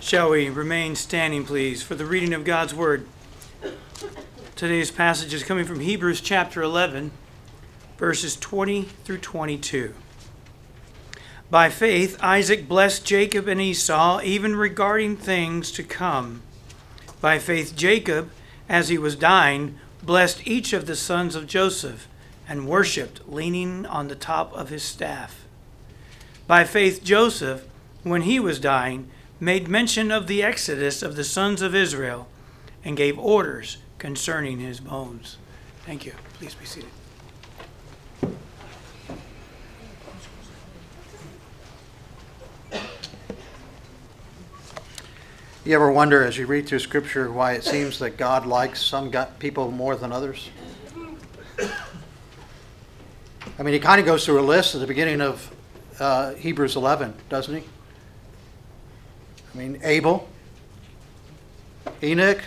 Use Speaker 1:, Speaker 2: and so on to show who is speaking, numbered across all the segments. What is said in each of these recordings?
Speaker 1: Shall we remain standing, please, for the reading of God's Word? Today's passage is coming from Hebrews chapter 11, verses 20 through 22. By faith, Isaac blessed Jacob and Esau, even regarding things to come. By faith, Jacob, as he was dying, blessed each of the sons of Joseph and worshipped, leaning on the top of his staff. By faith, Joseph, when he was dying, made mention of the exodus of the sons of Israel and gave orders concerning his bones. Thank you. Please be seated.
Speaker 2: You ever wonder as you read through Scripture why it seems that God likes some people more than others? I mean, he kind of goes through a list at the beginning of Hebrews 11, doesn't he? I mean, Abel, Enoch,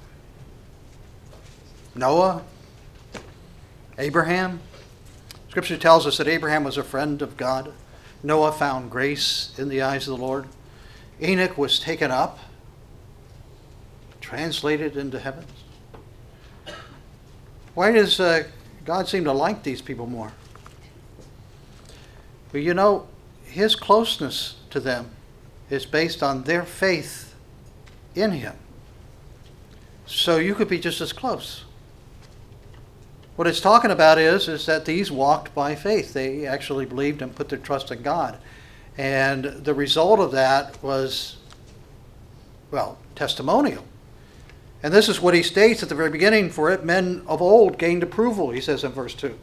Speaker 2: Noah, Abraham. Scripture tells us that Abraham was a friend of God. Noah found grace in the eyes of the Lord. Enoch was taken up, translated into heavens. Why does God seem to like these people more? Well, you know, his closeness to them is based on their faith in him. So you could be just as close. What it's talking about is that these walked by faith. They actually believed and put their trust in God. And the result of that was, well, testimonial. And this is what he states at the very beginning. For it, men of old gained approval, he says in verse 2.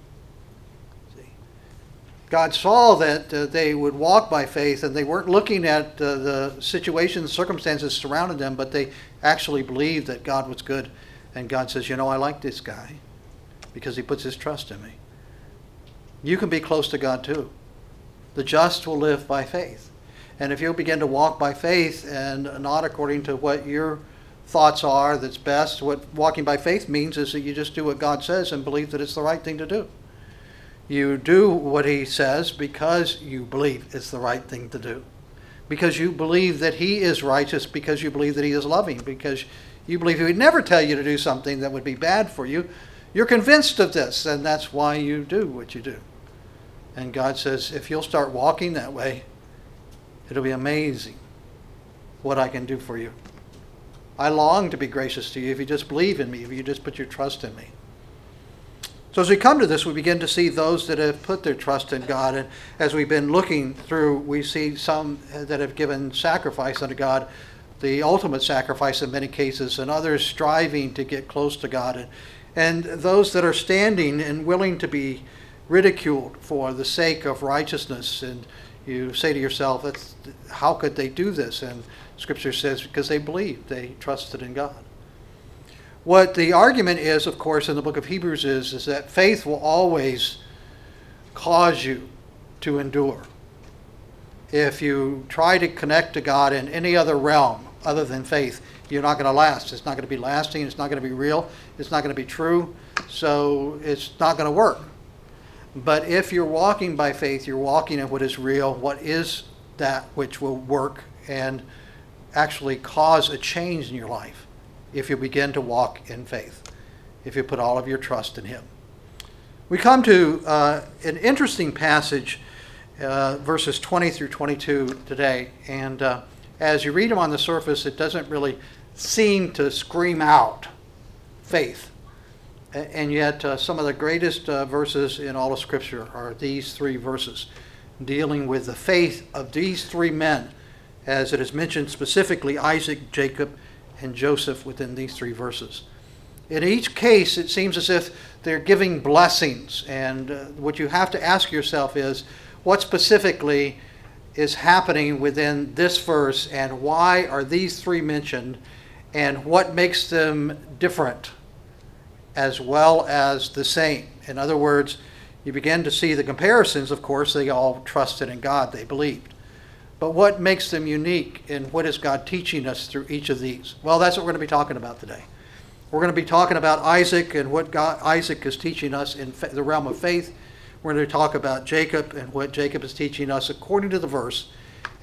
Speaker 2: God saw that they would walk by faith, and they weren't looking at the situations, circumstances surrounding them, but they actually believed that God was good. And God says, you know, I like this guy because he puts his trust in me. You can be close to God too. The just will live by faith. And if you begin to walk by faith and not according to what your thoughts are that's best, what walking by faith means is that you just do what God says and believe that it's the right thing to do. You do what he says because you believe it's the right thing to do. Because you believe that he is righteous, because you believe that he is loving, because you believe he would never tell you to do something that would be bad for you. You're convinced of this, and that's why you do what you do. And God says, if you'll start walking that way, it'll be amazing what I can do for you. I long to be gracious to you if you just believe in me, if you just put your trust in me. So as we come to this, we begin to see those that have put their trust in God. And as we've been looking through, we see some that have given sacrifice unto God, the ultimate sacrifice in many cases, and others striving to get close to God. And those that are standing and willing to be ridiculed for the sake of righteousness. And you say to yourself, how could they do this? And Scripture says because they believed, they trusted in God. What the argument is, of course, in the book of Hebrews is that faith will always cause you to endure. If you try to connect to God in any other realm other than faith, you're not going to last. It's not going to be lasting. It's not going to be real. It's not going to be true. So it's not going to work. But if you're walking by faith, you're walking in what is real, what is that which will work and actually cause a change in your life. If you begin to walk in faith, if you put all of your trust in him. We come to an interesting passage, verses 20 through 22 today. And as you read them on the surface, it doesn't really seem to scream out faith. And yet some of the greatest verses in all of Scripture are these three verses, dealing with the faith of these three men, as it is mentioned specifically, Isaac, Jacob, and Joseph within these three verses. In each case, it seems as if they're giving blessings. And what you have to ask yourself is, what specifically is happening within this verse, and why are these three mentioned, and what makes them different as well as the same? In other words, you begin to see the comparisons. Of course, they all trusted in God, they believed. But what makes them unique, and what is God teaching us through each of these? Well, that's what we're going to be talking about today. We're going to be talking about Isaac and what Isaac is teaching us in the realm of faith. We're going to talk about Jacob and what Jacob is teaching us according to the verse.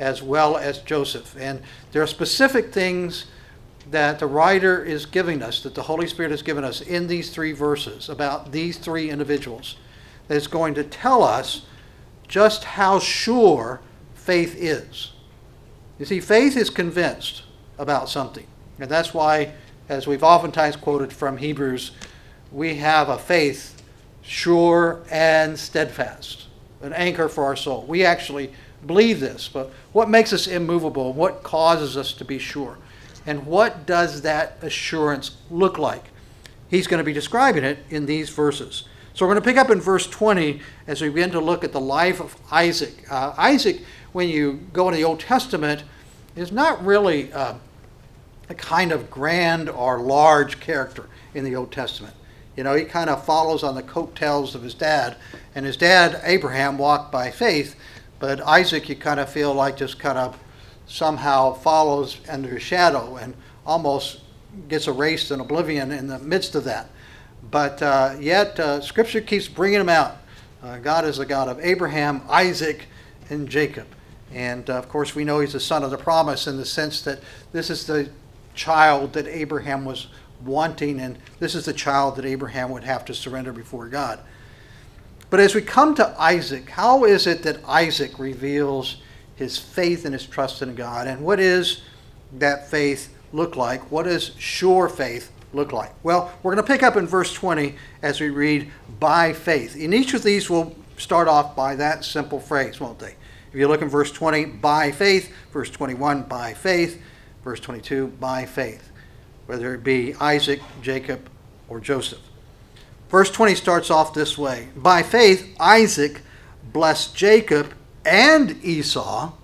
Speaker 2: as well as Joseph. And there are specific things that the writer is giving us, that the Holy Spirit has given us in these 3 verses about these 3 individuals, that is going to tell us just how sure faith is. You see, faith is convinced about something. And that's why, as we've oftentimes quoted from Hebrews, we have a faith sure and steadfast, an anchor for our soul. We actually believe this, but what makes us immovable? What causes us to be sure? And what does that assurance look like? He's going to be describing it in these verses. So we're going to pick up in verse 20 as we begin to look at the life of Isaac. Isaac, when you go into the Old Testament, is not really a kind of grand or large character in the Old Testament. You know, he kind of follows on the coattails of his dad. And his dad, Abraham, walked by faith, but Isaac, you kind of feel like just kind of somehow follows under his shadow and almost gets erased in oblivion in the midst of that. But yet, Scripture keeps bringing him out. God is the God of Abraham, Isaac, and Jacob. And of course, we know he's the son of the promise in the sense that this is the child that Abraham was wanting, and this is the child that Abraham would have to surrender before God. But as we come to Isaac, how is it that Isaac reveals his faith and his trust in God? And what is that faith look like? What does sure faith look like? Well, we're going to pick up in verse 20 as we read, by faith. In each of these, we'll start off by that simple phrase, won't they? If you look in verse 20, by faith. Verse 21, by faith. Verse 22, by faith. Whether it be Isaac, Jacob, or Joseph. Verse 20 starts off this way. By faith, Isaac blessed Jacob and Esau.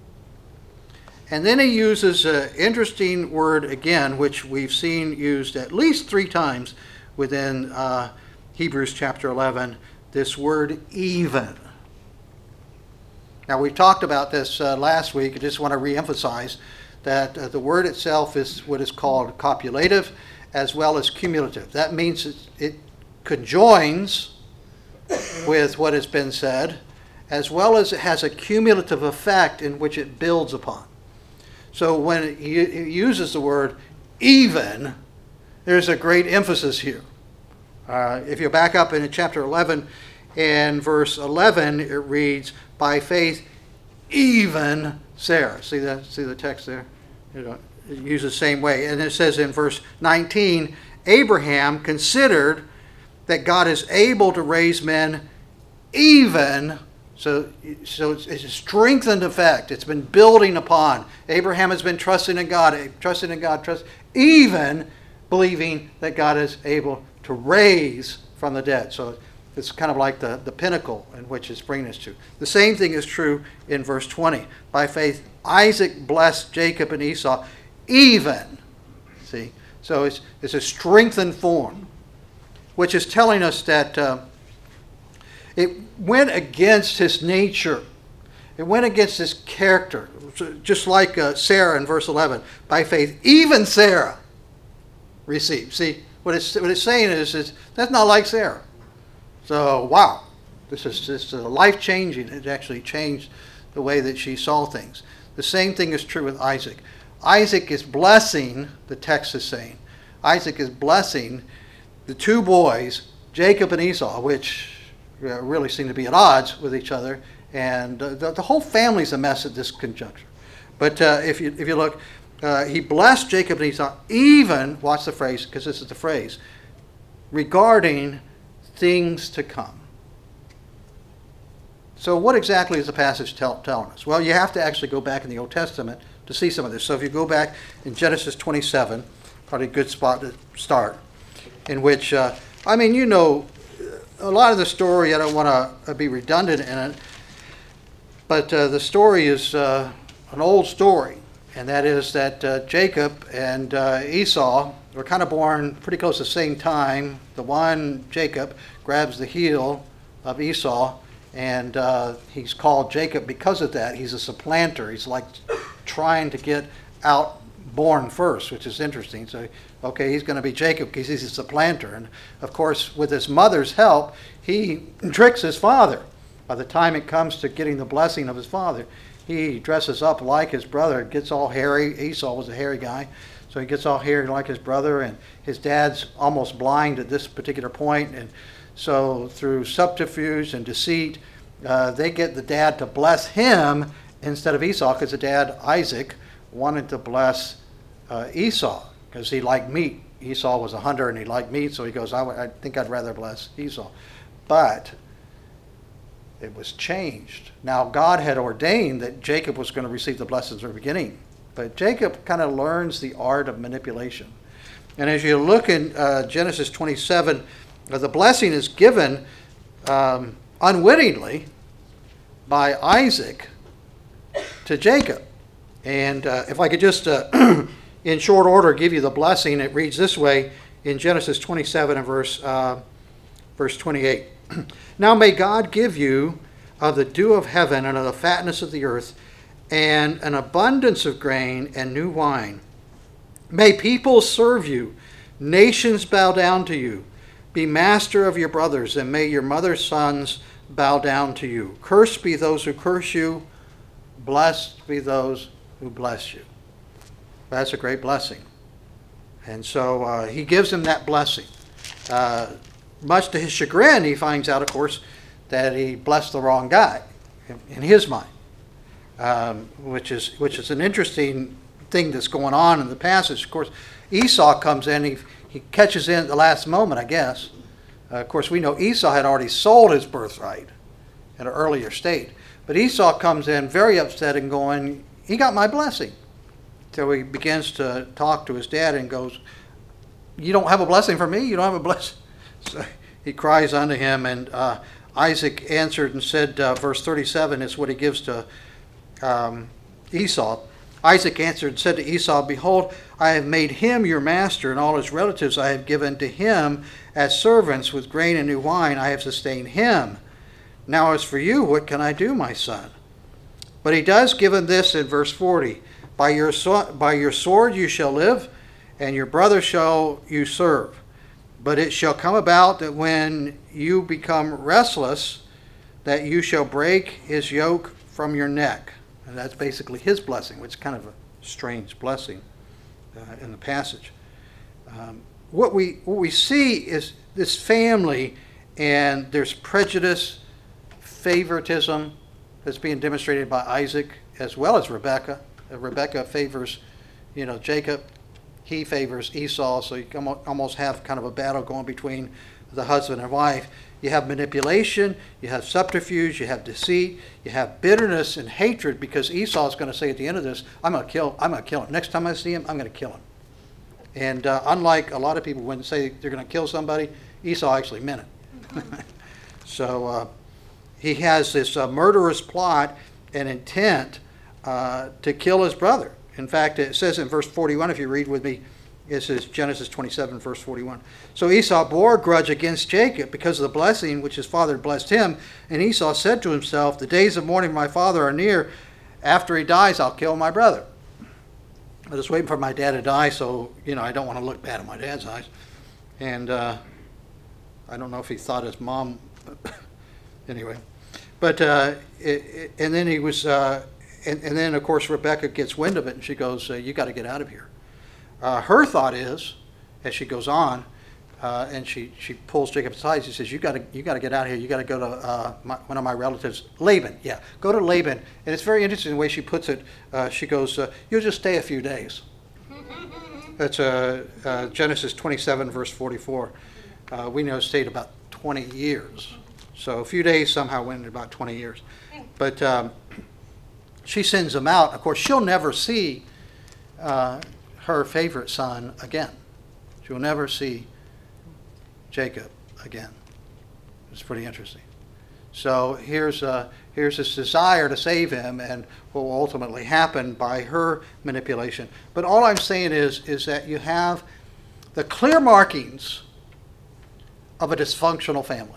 Speaker 2: And then he uses an interesting word again, which we've seen used at least 3 times within Hebrews chapter 11, this word even. Now, we talked about this last week. I just want to reemphasize that the word itself is what is called copulative as well as cumulative. That means it conjoins with what has been said, as well as it has a cumulative effect in which it builds upon. So when he uses the word even, there's a great emphasis here. If you back up in chapter 11 and verse 11, it reads, by faith, even Sarah. See the text there? It uses the same way. And it says in verse 19, Abraham considered that God is able to raise men even. So it's a strengthened effect. It's been building upon. Abraham has been trusting in God, even believing that God is able to raise from the dead. So it's kind of like the pinnacle in which it's bringing us to. The same thing is true in verse 20. By faith, Isaac blessed Jacob and Esau, even. See? So it's a strengthened form, which is telling us that it went against his nature. It went against his character. Just like Sarah in verse 11. By faith, even Sarah received. See, what it's saying is that's not like Sarah. So, wow. This is life-changing. It actually changed the way that she saw things. The same thing is true with Isaac. Isaac is blessing, the text is saying, Isaac is blessing the 2 boys, Jacob and Esau, which really seem to be at odds with each other, and the whole family's a mess at this conjuncture. But if you look, he blessed Jacob and Esau, even, watch the phrase, because this is the phrase, regarding things to come. So what exactly is the passage telling us? Well, you have to actually go back in the Old Testament to see some of this. So if you go back in Genesis 27, probably a good spot to start, in which, a lot of the story, I don't want to be redundant in it, but the story is an old story, and that is that Jacob and Esau were kind of born pretty close to the same time. The one, Jacob, grabs the heel of Esau, and he's called Jacob because of that. He's a supplanter. He's like trying to get out born first, which is interesting. So, okay, he's going to be Jacob because he's a supplanter. And, of course, with his mother's help, he tricks his father. By the time it comes to getting the blessing of his father, he dresses up like his brother, gets all hairy. Esau was a hairy guy, so he gets all hairy like his brother, and his dad's almost blind at this particular point. And so through subterfuge and deceit, they get the dad to bless him instead of Esau, because the dad, Isaac, wanted to bless Esau because he liked meat. Esau was a hunter and he liked meat, so he goes, I think I'd rather bless Esau. But it was changed. Now, God had ordained that Jacob was going to receive the blessings from the beginning, but Jacob kind of learns the art of manipulation. And as you look in Genesis 27, the blessing is given unwittingly by Isaac to Jacob. And if I could just, in short order, give you the blessing, it reads this way in Genesis 27 and verse 28. Now may God give you of the dew of heaven and of the fatness of the earth and an abundance of grain and new wine. May people serve you, nations bow down to you. Be master of your brothers, and may your mother's sons bow down to you. Cursed be those who curse you, blessed be those who bless you. That's a great blessing. And so he gives him that blessing. Much to his chagrin, he finds out, of course, that he blessed the wrong guy in his mind, which is an interesting thing that's going on in the passage. Of course, Esau comes in, he catches in at the last moment, I guess. Of course, we know Esau had already sold his birthright at an earlier state. But Esau comes in very upset and going, he got my blessing. So he begins to talk to his dad and goes, you don't have a blessing for me? You don't have a blessing? So he cries unto him, and Isaac answered and said, verse 37 is what he gives to Esau. Isaac answered and said to Esau, behold, I have made him your master, and all his relatives I have given to him as servants with grain and new wine. I have sustained him. Now as for you, what can I do, my son? But he does give him this in verse 40. By your sword you shall live, and your brother shall you serve. But it shall come about that when you become restless, that you shall break his yoke from your neck. And that's basically his blessing, which is kind of a strange blessing in the passage. What we see is this family, and there's prejudice, favoritism that's being demonstrated by Isaac as well as Rebekah. Rebekah favors, Jacob. He favors Esau, so you almost have kind of a battle going between the husband and wife. You have manipulation, you have subterfuge, you have deceit, you have bitterness and hatred, because Esau is going to say at the end of this, I'm going to kill him. Next time I see him, I'm going to kill him. And unlike a lot of people when they say they're going to kill somebody, Esau actually meant it. So he has this murderous plot and intent to kill his brother. In fact, it says in verse 41, if you read with me, it says Genesis 27, verse 41. So Esau bore a grudge against Jacob because of the blessing which his father had blessed him. And Esau said to himself, the days of mourning my father are near. After he dies, I'll kill my brother. I'm just waiting for my dad to die, so, I don't want to look bad in my dad's eyes. And I don't know if he thought his mom, anyway. But, and then he was... And then, of course, Rebekah gets wind of it, and she goes, you got to get out of here. Her thought is, as she goes on, and she pulls Jacob aside, she says, you got to get out of here. You got to go to one of my relatives, Laban. Yeah, go to Laban. And it's very interesting the way she puts it. She goes, you'll just stay a few days. That's Genesis 27, verse 44. We know it stayed about 20 years. So a few days somehow went into about 20 years. But... she sends him out. Of course, she'll never see her favorite son again. She'll never see Jacob again. It's pretty interesting. So here's this desire to save him, and what will ultimately happen by her manipulation. But all I'm saying is that you have the clear markings of a dysfunctional family.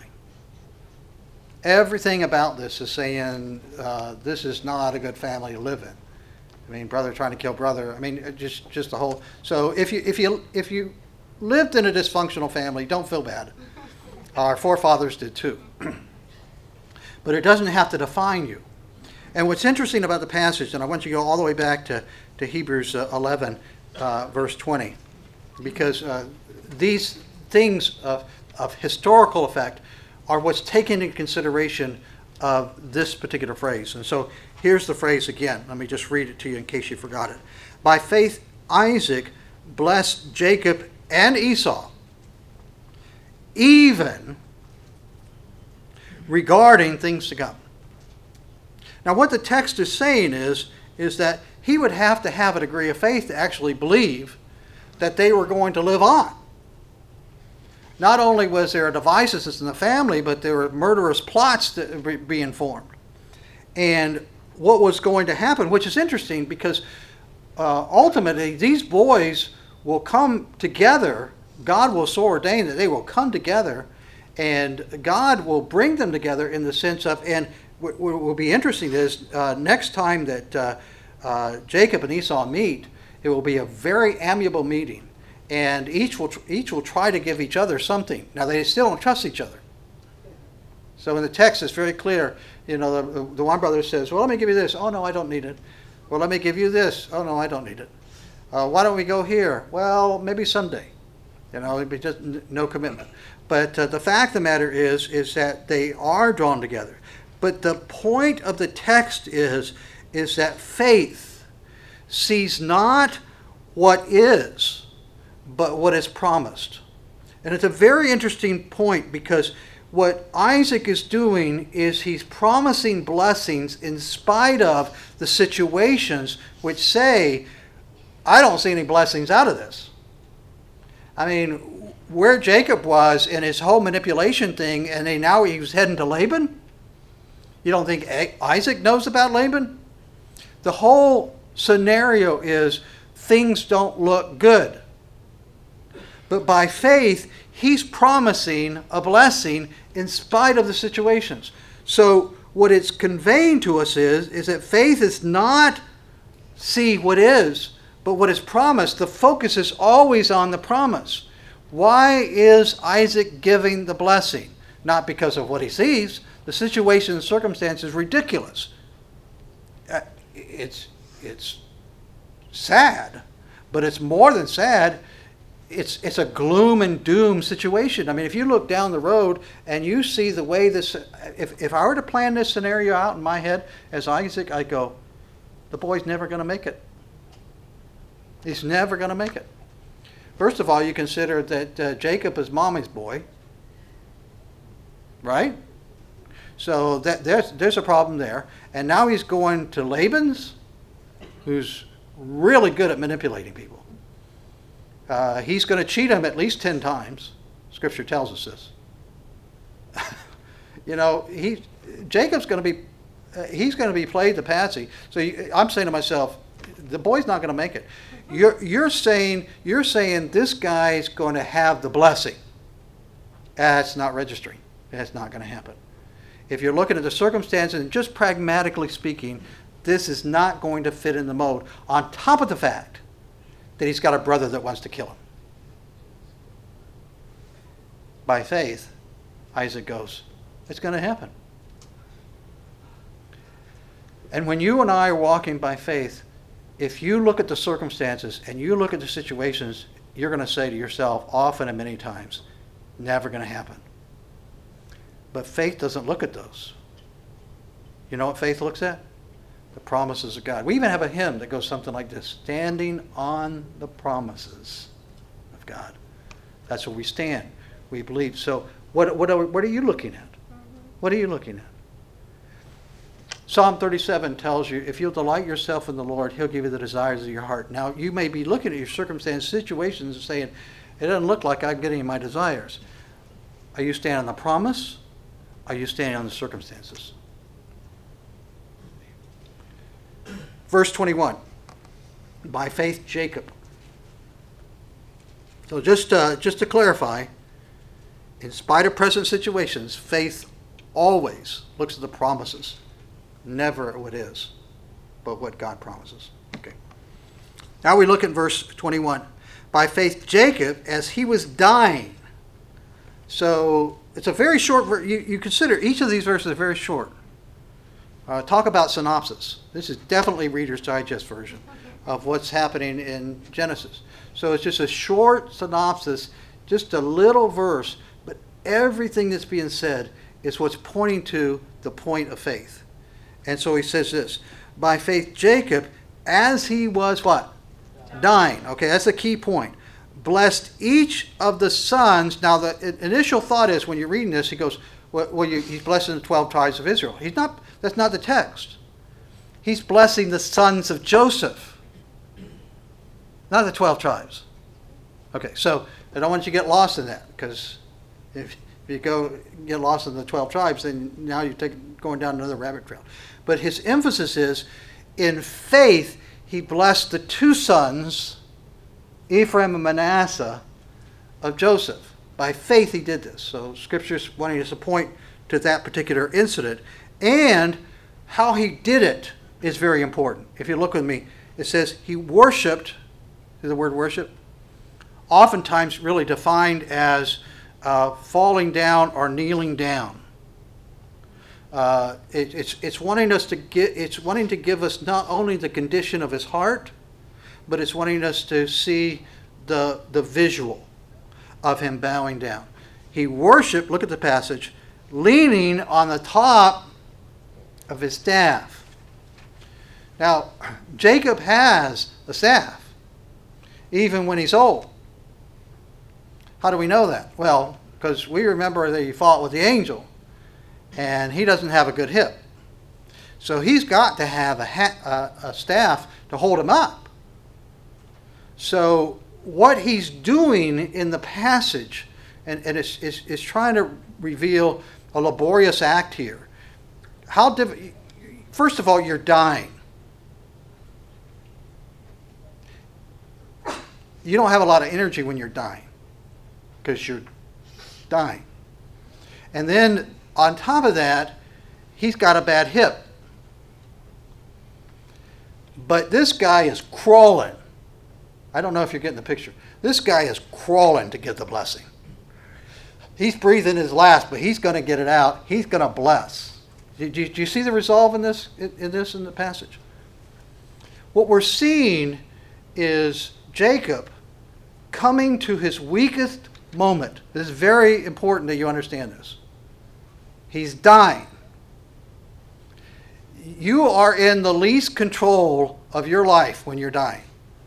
Speaker 2: Everything about this is saying this is not a good family to live in. I mean, brother trying to kill brother. I mean, just the whole. So if you lived in a dysfunctional family, don't feel bad. Our forefathers did too. But it doesn't have to define you. And what's interesting about the passage, and I want you to go all the way back to Hebrews 11, verse 20, because these things of historical effect are what's taken into consideration of this particular phrase. And so here's the phrase again. Let me just read it to you in case you forgot it. By faith, Isaac blessed Jacob and Esau, even regarding things to come. Now, what the text is saying is that he would have to have a degree of faith to actually believe that they were going to live on. Not only was there divisiveness in the family, but there were murderous plots that were being formed. And what was going to happen, which is interesting because ultimately these boys will come together. God will so ordain that they will come together, and God will bring them together in the sense of, and what will be interesting is next time that Jacob and Esau meet, it will be a very amiable meeting, and each will try to give each other something. Now they still don't trust each other. So in the text it's very clear. You know, the one brother says, "Well, let me give you this." "Oh no, I don't need it." "Well, let me give you this." "Oh no, I don't need it." "Why don't we go here?" "Well, maybe someday." You know, it'd be just no commitment. But the fact of the matter is that they are drawn together. But the point of the text is that faith sees not what is, but what is promised. And it's a very interesting point because what Isaac is doing is he's promising blessings in spite of the situations which say, I don't see any blessings out of this. I mean, where Jacob was in his whole manipulation thing, and now he was heading to Laban? You don't think Isaac knows about Laban? The whole scenario is things don't look good. But by faith, he's promising a blessing in spite of the situations. So what it's conveying to us is that faith is not see what is, but what is promised. The focus is always on the promise. Why is Isaac giving the blessing? Not because of what he sees. The situation and circumstance is ridiculous. It's sad, but it's more than sad. It's a gloom and doom situation. I mean, if you look down the road and you see the way this, if I were to plan this scenario out in my head as Isaac, I'd go, the boy's never going to make it. He's never going to make it. First of all, you consider that Jacob is mommy's boy, right? So there's a problem there. And now he's going to Laban's, who's really good at manipulating people. He's going to cheat him at least 10 times. Scripture tells us this. You know, Jacob's going to be, he's going to be played the patsy. So I'm saying to myself, the boy's not going to make it. You're saying this guy's going to have the blessing. That's not registering. That's not going to happen. If you're looking at the circumstances and just pragmatically speaking, this is not going to fit in the mold. On top of the fact that he's got a brother that wants to kill him. By faith, Isaac goes, it's going to happen. And when you and I are walking by faith, if you look at the circumstances and you look at the situations, you're going to say to yourself often and many times, never going to happen. But faith doesn't look at those. You know what faith looks at? The promises of God. We even have a hymn that goes something like this, standing on the promises of God. That's where we stand. We believe. So what are you looking at? What are you looking at? Psalm 37 tells you, if you'll delight yourself in the Lord, he'll give you the desires of your heart. Now, you may be looking at your circumstances, situations, and saying, it doesn't look like I'm getting my desires. Are you standing on the promise? Are you standing on the circumstances? Verse 21, by faith Jacob. So just to clarify, in spite of present situations, faith always looks at the promises. Never what is, but what God promises. Okay. Now we look at verse 21. By faith Jacob, as he was dying. So it's a very short verse. You consider each of these verses are very short. Talk about synopsis. This is definitely Reader's Digest version of what's happening in Genesis. So it's just a short synopsis, just a little verse, but everything that's being said is what's pointing to the point of faith. And so he says this, by faith Jacob, as he was what? Dying. Okay, that's a key point. Blessed each of the sons. Now the initial thought is when you're reading this, he goes, he's blessing the 12 tribes of Israel. That's not the text. He's blessing the sons of Joseph, not the 12 tribes. Okay, so I don't want you to get lost in that, because if you get lost in the 12 tribes, then now you're going down another rabbit trail. But his emphasis is, in faith, he blessed the two sons, Ephraim and Manasseh, of Joseph. By faith he did this. So Scripture's wanting us to point to that particular incident. And how he did it is very important. If you look with me, it says he worshipped, the word worship, oftentimes really defined as falling down or kneeling down. It's wanting to give us not only the condition of his heart, but it's wanting us to see the visual of him bowing down. He worshiped, look at the passage, leaning on the top of his staff. Now, Jacob has a staff, even when he's old. How do we know that? Well, because we remember that he fought with the angel, and he doesn't have a good hip. So he's got to have a staff to hold him up. So what he's doing in the passage, and it's trying to reveal a laborious act here. First of all, you're dying. You don't have a lot of energy when you're dying, because you're dying. And then on top of that, he's got a bad hip. But this guy is crawling. I don't know if you're getting the picture. This guy is crawling to get the blessing. He's breathing his last, but he's going to get it out. He's going to bless. Do you see the resolve in the passage? What we're seeing is Jacob coming to his weakest moment. This is very important that you understand this. He's dying. You are in the least control of your life when you're dying.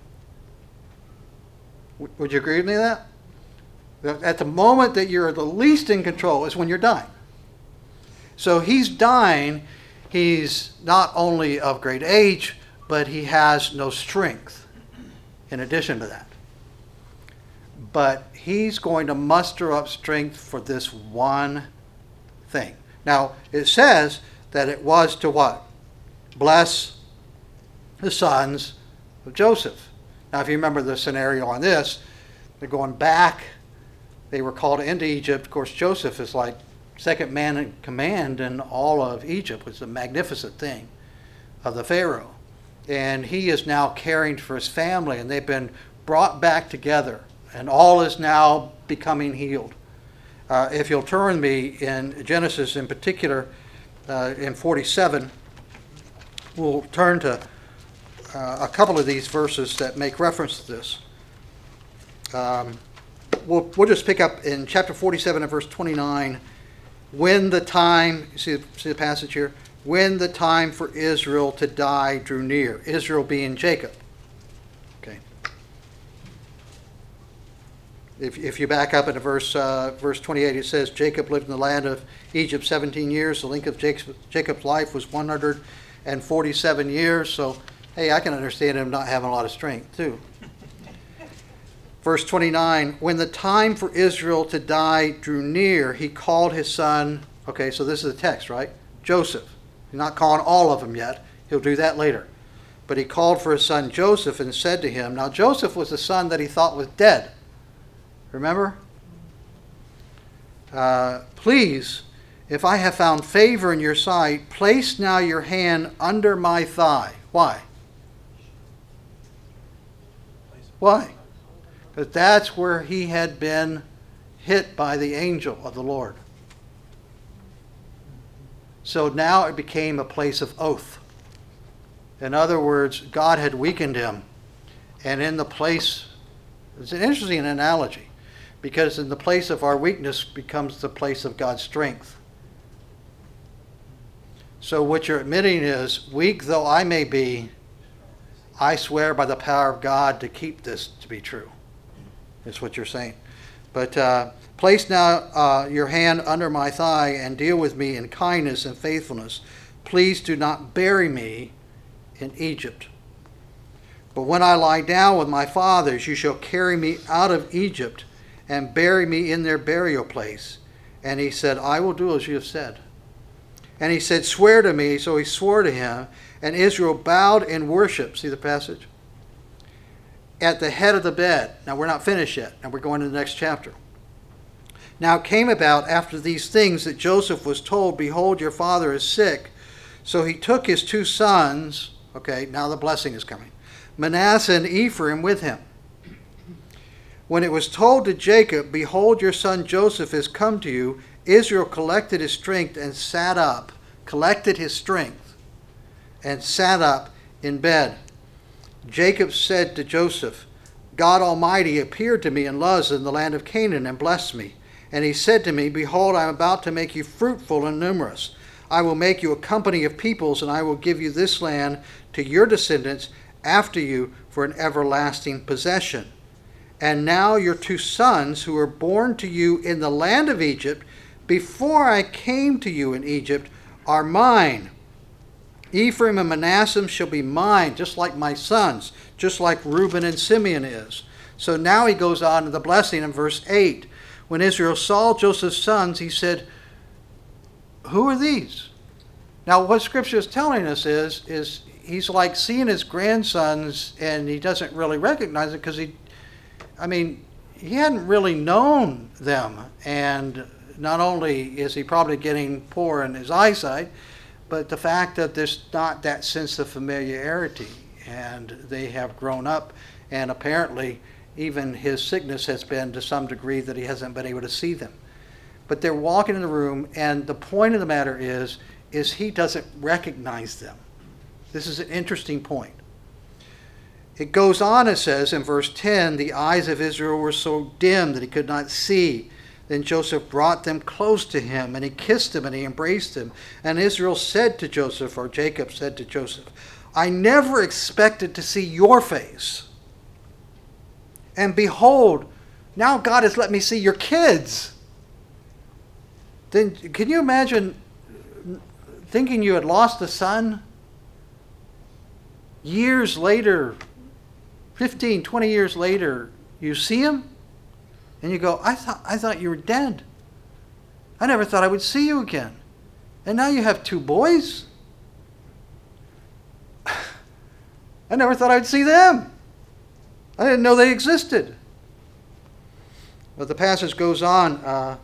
Speaker 2: Would you agree with me on that? At the moment that you're the least in control is when you're dying. So he's dying. He's not only of great age, but he has no strength in addition to that. But he's going to muster up strength for this one thing. Now, it says that it was to what? Bless the sons of Joseph. Now, if you remember the scenario on this, they're going back. They were called into Egypt. Of course, Joseph is like second man in command in all of Egypt. It's a magnificent thing of the Pharaoh. And he is now caring for his family, and they've been brought back together, and all is now becoming healed. If you'll turn me in Genesis in particular, in 47, we'll turn to a couple of these verses that make reference to this. We'll just pick up in chapter 47 and verse 29. When the time, see the passage here? When the time for Israel to die drew near. Israel being Jacob. Okay. If you back up into verse 28, it says, Jacob lived in the land of Egypt 17 years. The length of Jacob's life was 147 years. So, hey, I can understand him not having a lot of strength, too. Verse 29, when the time for Israel to die drew near, he called his son, okay, so this is the text, right? Joseph. He's not calling all of them yet. He'll do that later. But he called for his son Joseph and said to him, now Joseph was the son that he thought was dead. Remember? Please, if I have found favor in your sight, place now your hand under my thigh. Why? Why? Because that's where he had been hit by the angel of the Lord. So now it became a place of oath. In other words, God had weakened him. And in the place, it's an interesting analogy, because in the place of our weakness becomes the place of God's strength. So what you're admitting is, weak though I may be, I swear by the power of God to keep this to be true. That's what you're saying. But place now your hand under my thigh and deal with me in kindness and faithfulness. Please do not bury me in Egypt. But when I lie down with my fathers, you shall carry me out of Egypt and bury me in their burial place. And he said, I will do as you have said. And he said, swear to me. So he swore to him. And Israel bowed in worship. See the passage? At the head of the bed. Now we're not finished yet. Now we're going to the next chapter. Now it came about after these things that Joseph was told, behold, your father is sick. So he took his 2 sons. Okay, now the blessing is coming. Manasseh and Ephraim with him. When it was told to Jacob, behold, your son Joseph has come to you, Israel collected his strength and sat up, in bed. Jacob said to Joseph, God Almighty appeared to me in Luz in the land of Canaan and blessed me. And he said to me, behold, I am about to make you fruitful and numerous. I will make you a company of peoples, and I will give you this land to your descendants after you for an everlasting possession. And now your 2 sons who were born to you in the land of Egypt, before I came to you in Egypt, are mine. Ephraim and Manasseh shall be mine, just like my sons, just like Reuben and Simeon is. So now he goes on to the blessing in verse 8. When Israel saw Joseph's sons, he said, who are these? Now what Scripture is telling us is he's like seeing his grandsons and he doesn't really recognize it because he hadn't really known them. And not only is he probably getting poor in his eyesight, but the fact that there's not that sense of familiarity, and they have grown up, and apparently even his sickness has been to some degree that he hasn't been able to see them. But they're walking in the room, and the point of the matter is he doesn't recognize them. This is an interesting point. It goes on, it says in verse 10, the eyes of Israel were so dim that he could not see. Then Joseph brought them close to him, and he kissed them, and he embraced them. And Israel said to Joseph, or Jacob said to Joseph, I never expected to see your face. And behold, now God has let me see your kids. Then can you imagine thinking you had lost a son? Years later, 15, 20 years later, you see him? And you go, I thought you were dead. I never thought I would see you again. And now you have 2 boys? I never thought I'd see them. I didn't know they existed. But the passage goes on.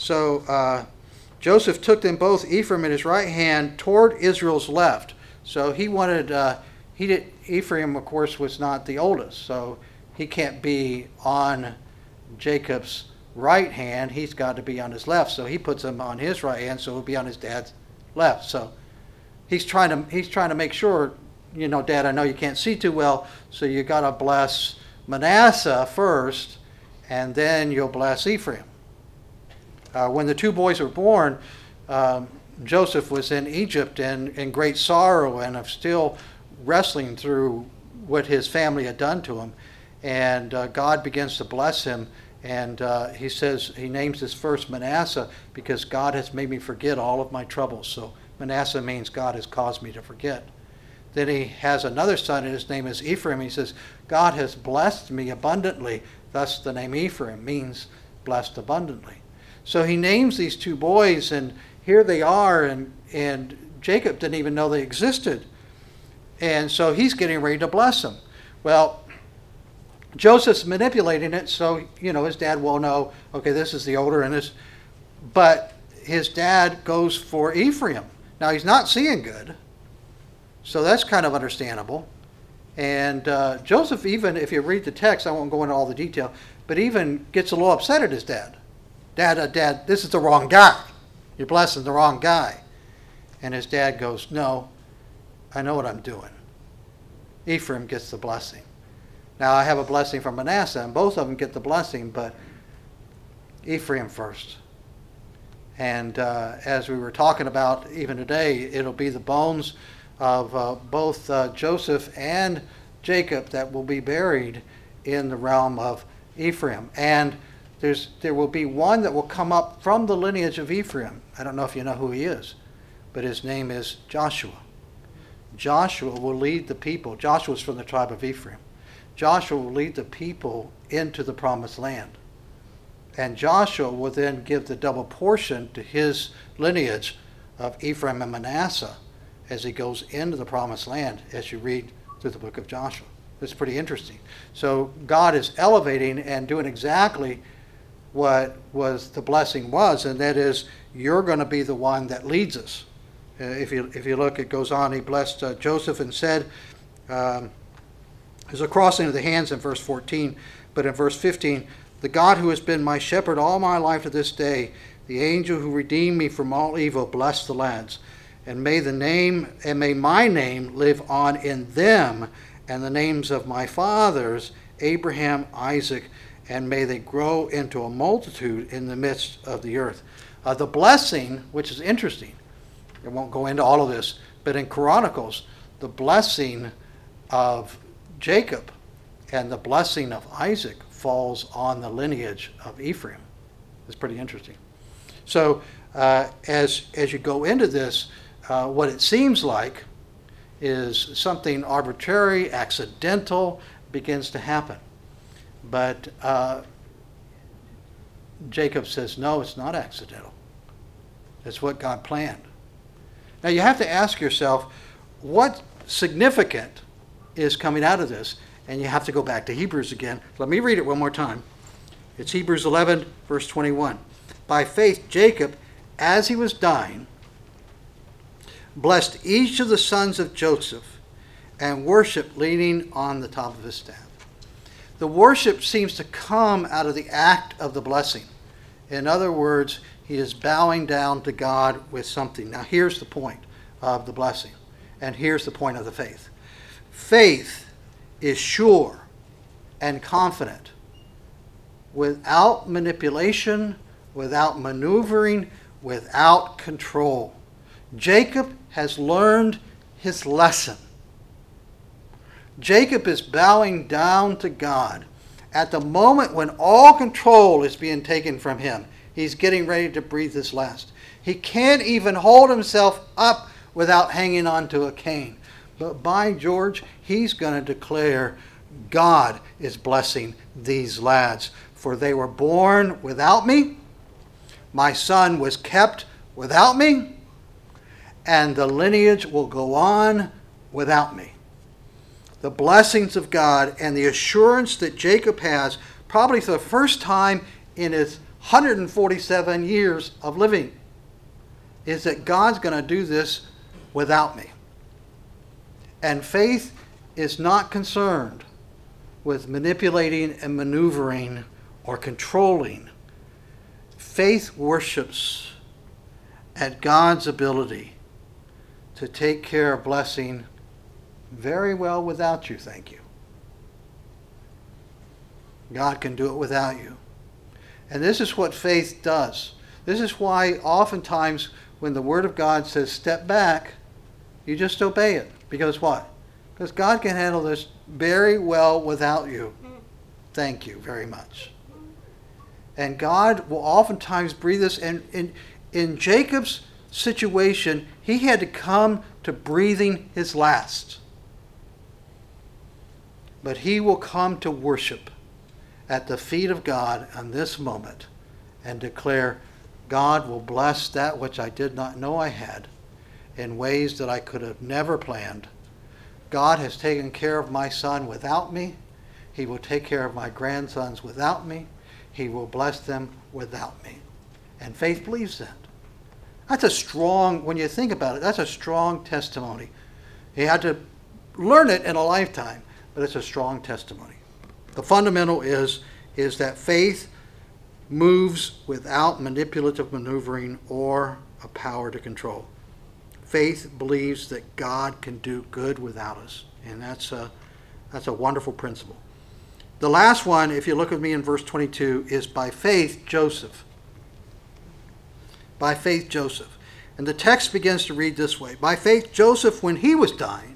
Speaker 2: Joseph took them both, Ephraim in his right hand, toward Israel's left. So he wanted, Ephraim, of course, was not the oldest. So he can't be on Jacob's right hand. He's got to be on his left. So he puts him on his right hand, so he'll be on his dad's left. So he's trying to make sure, Dad, I know you can't see too well, so you got to bless Manasseh first, and then you'll bless Ephraim. When the 2 boys were born, Joseph was in Egypt in great sorrow and of still wrestling through what his family had done to him. And God begins to bless him. And he says, he names his first Manasseh because God has made me forget all of my troubles. So Manasseh means God has caused me to forget. Then he has another son, and his name is Ephraim. He says, God has blessed me abundantly. Thus the name Ephraim means blessed abundantly. So he names these 2 boys, and here they are, and Jacob didn't even know they existed. And so he's getting ready to bless them. Well, Joseph's manipulating it, so, his dad will know, okay, this is the older, and this. But his dad goes for Ephraim. Now, he's not seeing good, so that's kind of understandable. And Joseph, even if you read the text, I won't go into all the detail, but even gets a little upset at his dad. Dad, this is the wrong guy. You're blessing the wrong guy. And his dad goes, no, I know what I'm doing. Ephraim gets the blessing. Now I have a blessing from Manasseh, and both of them get the blessing, but Ephraim first. And as we were talking about even today, it'll be the bones of both Joseph and Jacob that will be buried in the realm of Ephraim. And there will be one that will come up from the lineage of Ephraim. I don't know if you know who he is, but his name is Joshua. Joshua will lead the people. Joshua's from the tribe of Ephraim. Joshua will lead the people into the promised land. And Joshua will then give the double portion to his lineage of Ephraim and Manasseh as he goes into the promised land, as you read through the book of Joshua. It's pretty interesting. So God is elevating and doing exactly what was the blessing was, and that is, you're going to be the one that leads us. If you look, it goes on, he blessed Joseph and said, there's a crossing of the hands in verse 14, but in verse 15, the God who has been my shepherd all my life to this day, the angel who redeemed me from all evil, bless the lads. And may my name live on in them, and the names of my fathers, Abraham, Isaac, and may they grow into a multitude in the midst of the earth. The blessing, which is interesting, I won't go into all of this, but in Chronicles, the blessing of Jacob and the blessing of Isaac falls on the lineage of Ephraim. It's pretty interesting. So as you go into this, what it seems like is something arbitrary, accidental begins to happen. But Jacob says, no, it's not accidental. It's what God planned. Now you have to ask yourself, what significant is coming out of this? And you have to go back to Hebrews again. Let me read it one more time. It's Hebrews 11, verse 21. By faith, Jacob, as he was dying, blessed each of the sons of Joseph and worshiped leaning on the top of his staff. The worship seems to come out of the act of the blessing. In other words, he is bowing down to God with something. Now here's the point of the blessing, and here's the point of the faith. Faith is sure and confident, without manipulation, without maneuvering, without control. Jacob has learned his lesson. Jacob is bowing down to God. At the moment when all control is being taken from him, he's getting ready to breathe his last. He can't even hold himself up without hanging on to a cane. But by George, he's going to declare, God is blessing these lads, for they were born without me. My son was kept without me, and the lineage will go on without me. The blessings of God and the assurance that Jacob has, probably for the first time in his 147 years of living, is that God's going to do this without me. And faith is not concerned with manipulating and maneuvering or controlling. Faith worships at God's ability to take care of blessing very well without you, thank you. God can do it without you. And this is what faith does. This is why oftentimes when the Word of God says step back, you just obey it. Because what? Because God can handle this very well without you. Thank you very much. And God will oftentimes breathe this. And in Jacob's situation, he had to come to breathing his last. But he will come to worship at the feet of God on this moment and declare, God will bless that which I did not know I had in ways that I could have never planned. God has taken care of my son without me. He will take care of my grandsons without me. He will bless them without me. And faith believes that. That's a strong, when you think about it, that's a strong testimony. He had to learn it in a lifetime, but it's a strong testimony. The fundamental is that faith moves without manipulative maneuvering or a power to control. faith believes that God can do good without us. And that's a wonderful principle. The last one, if you look with me in verse 22, is by faith, Joseph. By faith, Joseph. And the text begins to read this way. By faith, Joseph, when he was dying,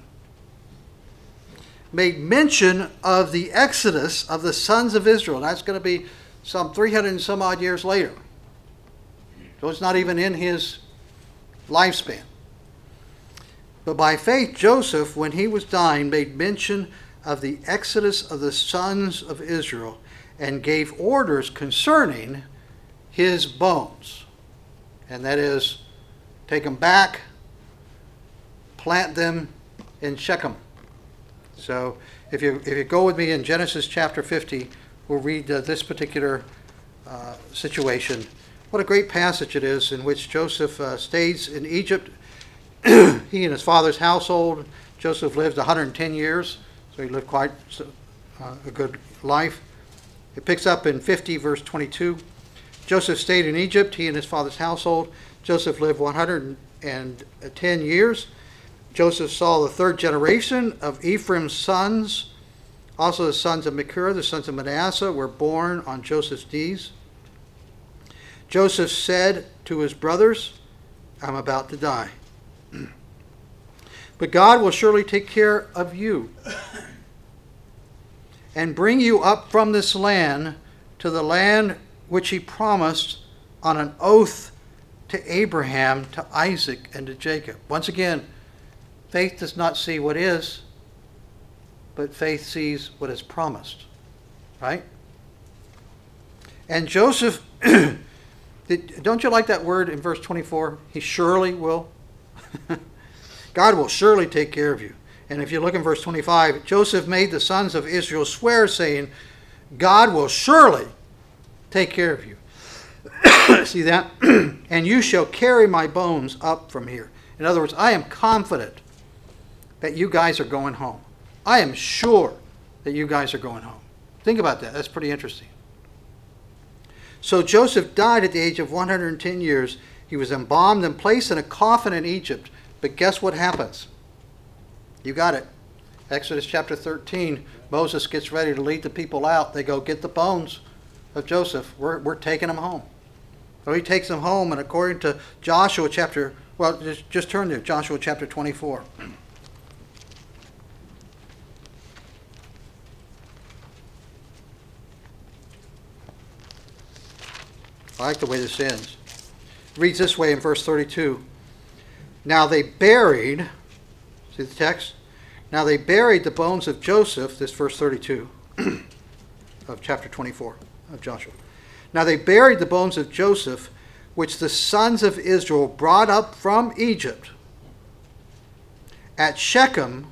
Speaker 2: made mention of the exodus of the sons of Israel. That's going to be some 300 and some odd years later. So it's not even in his lifespan. But by faith, Joseph, when he was dying, made mention of the exodus of the sons of Israel and gave orders concerning his bones. And that is, take them back, plant them in Shechem. So if you go with me in Genesis chapter 50, we'll read this particular situation. What a great passage it is in which Joseph stays in Egypt. He and his father's household. Joseph lived 110 years, so he lived quite a good life. It picks up in 50, verse 22. Joseph stayed in Egypt, he and his father's household. Joseph lived 110 years. Joseph saw the third generation of Ephraim's sons. Also the sons of Machir, the sons of Manasseh, were born on Joseph's knees. Joseph said to his brothers, I'm about to die. But God will surely take care of you and bring you up from this land to the land which he promised on an oath to Abraham, to Isaac, and to Jacob. Once again, faith does not see what is, but faith sees what is promised. Right? And Joseph, don't you like that word in verse 24? He surely will. God will surely take care of you. And if you look in verse 25, Joseph made the sons of Israel swear, saying, God will surely take care of you. See that? And you shall carry my bones up from here. In other words, I am confident that you guys are going home. I am sure that you guys are going home. Think about that. That's pretty interesting. So Joseph died at the age of 110 years. He was embalmed and placed in a coffin in Egypt. But guess what happens? You got it. Exodus chapter 13. Moses gets ready to lead the people out. They go, get the bones of Joseph. We're taking them home. So he takes them home, and according to Joshua chapter, well, just turn there, Joshua chapter 24. I like the way this ends. It reads this way in verse 32. Now they buried, see the text? Now they buried the bones of Joseph, this verse 32 of chapter 24 of Joshua. Now they buried the bones of Joseph, which the sons of Israel brought up from Egypt at Shechem.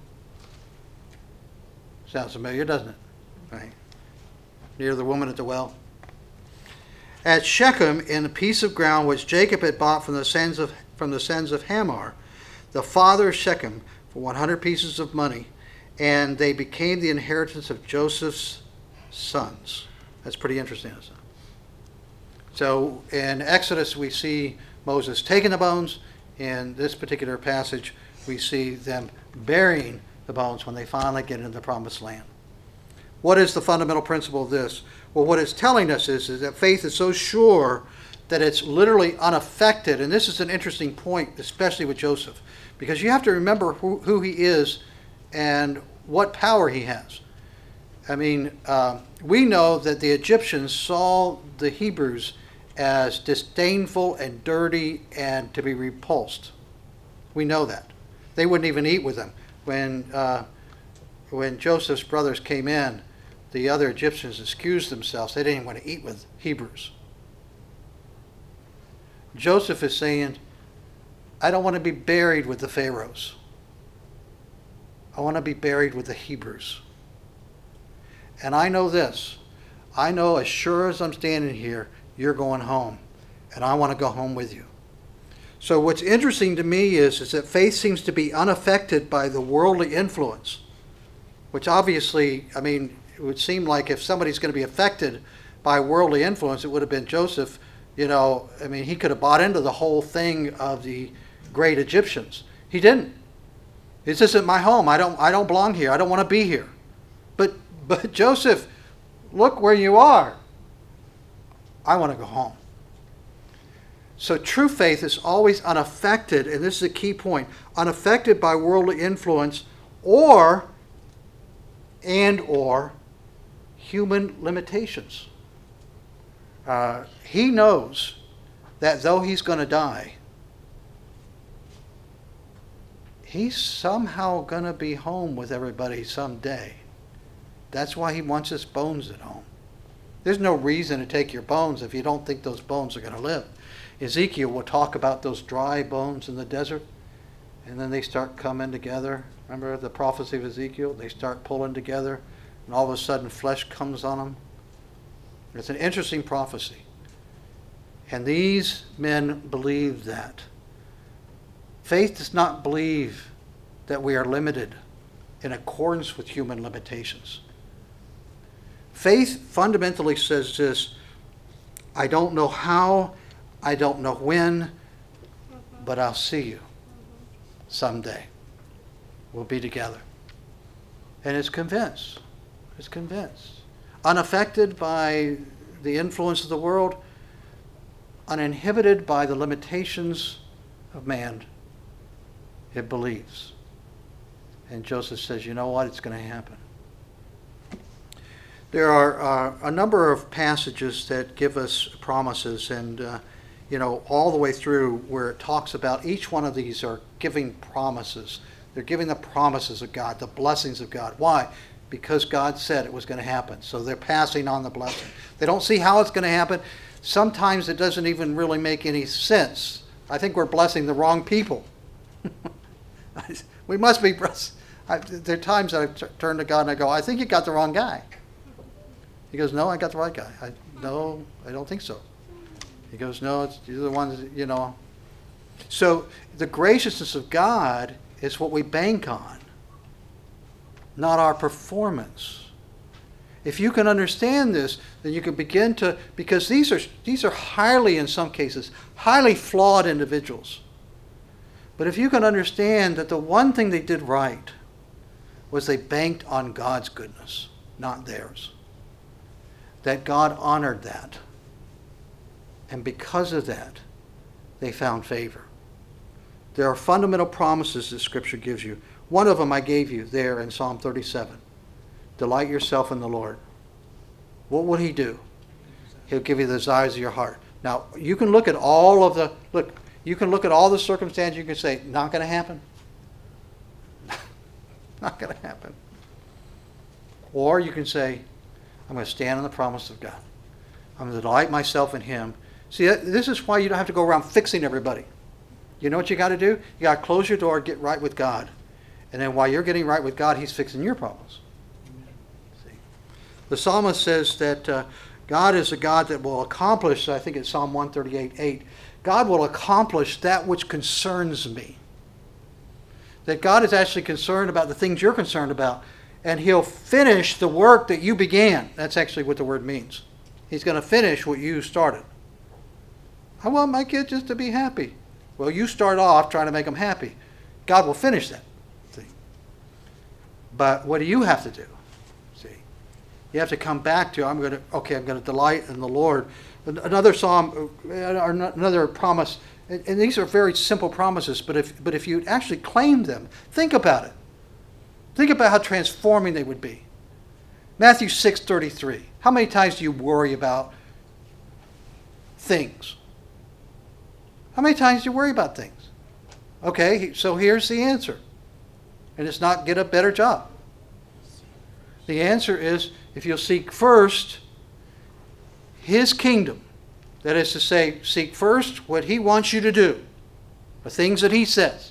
Speaker 2: Sounds familiar, doesn't it? Right. Near the woman at the well. At Shechem, in a piece of ground which Jacob had bought from the sons of Hamor, the father of Shechem, for 100 pieces of money, and they became the inheritance of Joseph's sons. That's pretty interesting, isn't it? So in Exodus, we see Moses taking the bones. In this particular passage, we see them burying the bones when they finally get into the promised land. What is the fundamental principle of this? Well, what it's telling us is that faith is so sure that it's literally unaffected. And this is an interesting point, especially with Joseph, because you have to remember who he is and what power he has. I mean, we know that the Egyptians saw the Hebrews as disdainful and dirty and to be repulsed. We know that. They wouldn't even eat with them. When Joseph's brothers came in, the other Egyptians excused themselves. They didn't even want to eat with Hebrews. Joseph is saying, I don't want to be buried with the Pharaohs. I want to be buried with the Hebrews. And I know this. I know as sure as I'm standing here, you're going home. And I want to go home with you. So what's interesting to me is that faith seems to be unaffected by the worldly influence. Which obviously, I mean, it would seem like if somebody's going to be affected by worldly influence, it would have been Joseph. You know, I mean, he could have bought into the whole thing of the great Egyptians. He didn't. This isn't my home. I don't belong here. I don't want to be here. But Joseph, look where you are. I want to go home. So true faith is always unaffected, and this is a key point, unaffected by worldly influence or human limitations. He knows that though he's going to die, he's somehow going to be home with everybody someday. That's why he wants his bones at home. There's no reason to take your bones if you don't think those bones are going to live. Ezekiel will talk about those dry bones in the desert, and then they start coming together. Remember the prophecy of Ezekiel? They start pulling together, and all of a sudden flesh comes on them. It's an interesting prophecy. And these men believed that. Faith does not believe that we are limited in accordance with human limitations. Faith fundamentally says this: I don't know how, I don't know when, but I'll see you someday. We'll be together. And it's convinced. It's convinced. Unaffected by the influence of the world, uninhibited by the limitations of man, it believes. And Joseph says, you know what? It's going to happen. There are a number of passages that give us promises, and all the way through where it talks about each one of these are giving promises. They're giving the promises of God, the blessings of God. Why? Because God said it was going to happen. So they're passing on the blessing. They don't see how it's going to happen. Sometimes it doesn't even really make any sense. I think we're blessing the wrong people. We must be blessed. There are times that I turn to God and I go, I think you got the wrong guy. He goes, no, I got the right guy. No, I don't think so. He goes, no, you're the ones, So the graciousness of God is what we bank on, not our performance. If you can understand this, then you can begin to, because these are highly, in some cases, highly flawed individuals. But if you can understand that the one thing they did right was they banked on God's goodness, not theirs. That God honored that. And because of that, they found favor. There are fundamental promises that Scripture gives you. One of them I gave you there in Psalm 37. Delight yourself in the Lord. What will He do? He'll give you the desires of your heart. Now, you can look at all of the, circumstances, you can say, not going to happen. Not going to happen. Or you can say, I'm going to stand on the promise of God. I'm going to delight myself in Him. See, this is why you don't have to go around fixing everybody. You know what you got to do? You got to close your door, get right with God. And then while you're getting right with God, He's fixing your problems. See? The psalmist says that God is a God that will accomplish, I think it's Psalm 138:8, God will accomplish that which concerns me. That God is actually concerned about the things you're concerned about. And He'll finish the work that you began. That's actually what the word means. He's going to finish what you started. I want my kids just to be happy. Well, you start off trying to make them happy. God will finish that. See? But what do you have to do? See? You have to come back to, I'm going to delight in the Lord. Another psalm, or another promise, and these are very simple promises, but if you actually claim them, think about it. Think about how transforming they would be. Matthew 6:33. How many times do you worry about things? How many times do you worry about things? Okay, so here's the answer. And it's not get a better job. The answer is if you'll seek first His kingdom, that is to say, seek first what He wants you to do, the things that He says,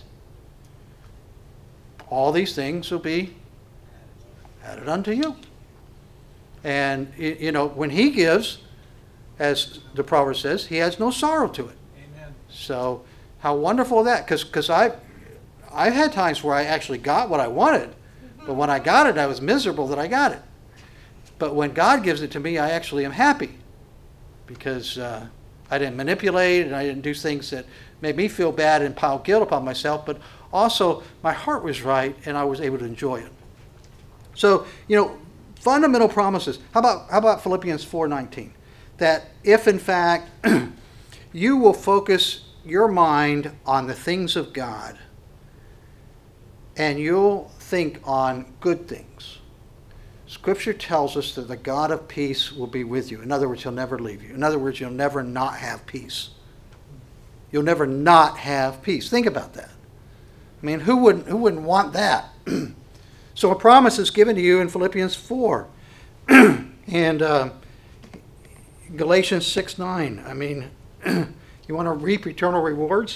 Speaker 2: all these things will be added unto you. And, when He gives, as the proverb says, He has no sorrow to it. Amen. So, how wonderful is that? Because I've had times where I actually got what I wanted, but when I got it, I was miserable that I got it. But when God gives it to me, I actually am happy because I didn't manipulate and I didn't do things that made me feel bad and pile guilt upon myself, but also my heart was right and I was able to enjoy it. So, fundamental promises. How about Philippians 4:19? That if in fact you will focus your mind on the things of God and you'll think on good things, Scripture tells us that the God of peace will be with you. In other words, he'll never leave you. In other words, you'll never not have peace. You'll never not have peace. Think about that. I mean, who wouldn't want that? So a promise is given to you in Philippians 4 and Galatians 6:9. I mean, you want to reap eternal rewards?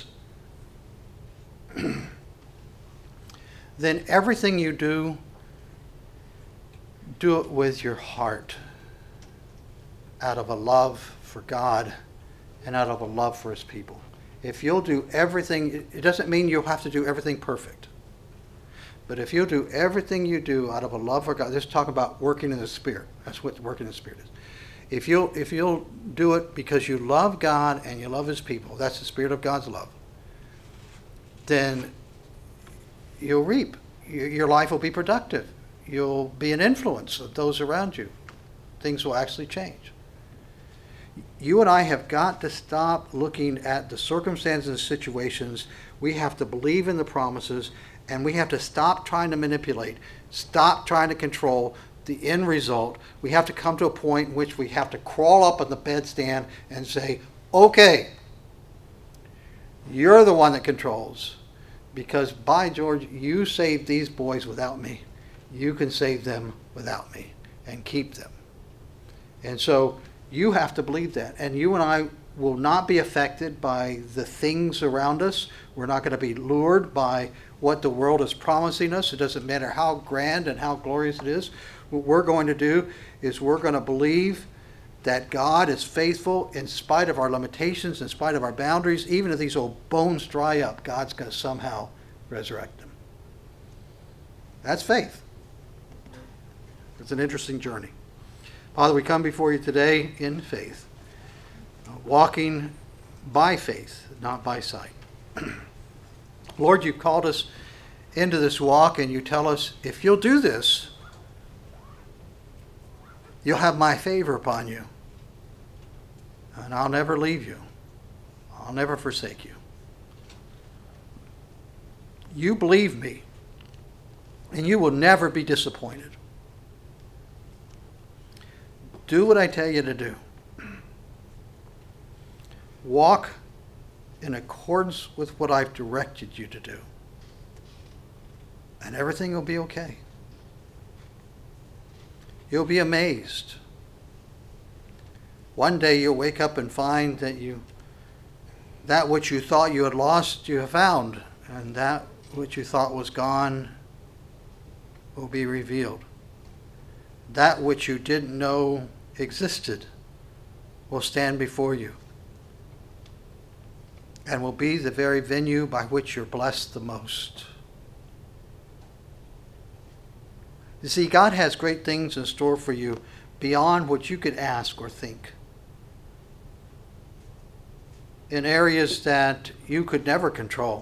Speaker 2: Then everything you do it with your heart, out of a love for God and out of a love for his people. If you'll do everything, it doesn't mean you'll have to do everything perfect. But if you'll do everything you do out of a love for God, this is talking about working in the Spirit. That's what working in the Spirit is. If you'll do it because you love God and you love his people, that's the Spirit of God's love, then you'll reap. Your life will be productive. You'll be an influence of those around you. Things will actually change. You and I have got to stop looking at the circumstances and situations. We have to believe in the promises, and we have to stop trying to manipulate, stop trying to control the end result. We have to come to a point in which we have to crawl up on the bedstand and say, okay, you're the one that controls. Because by George, you saved these boys without me. You can save them without me and keep them. And so you have to believe that. And you and I will not be affected by the things around us. We're not going to be lured by what the world is promising us. It doesn't matter how grand and how glorious it is. What we're going to do is we're going to believe that God is faithful in spite of our limitations, in spite of our boundaries. Even if these old bones dry up, God's going to somehow resurrect them. That's faith. It's an interesting journey. Father, we come before you today in faith, walking by faith, not by sight. Lord, you've called us into this walk, and you tell us, if you'll do this, you'll have my favor upon you. And I'll never leave you. I'll never forsake you. You believe me, and you will never be disappointed. Do what I tell you to do. Walk in accordance with what I've directed you to do. And everything will be okay. You'll be amazed. One day you'll wake up and find that which you thought you had lost, you have found. And that which you thought was gone will be revealed. That which you didn't know existed will stand before you and will be the very venue by which you're blessed the most. You see, God has great things in store for you beyond what you could ask or think. In areas that you could never control.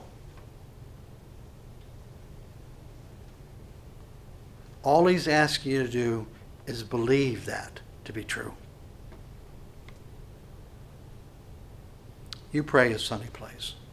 Speaker 2: All he's asking you to do is believe that to be true. You pray as Sonny plays.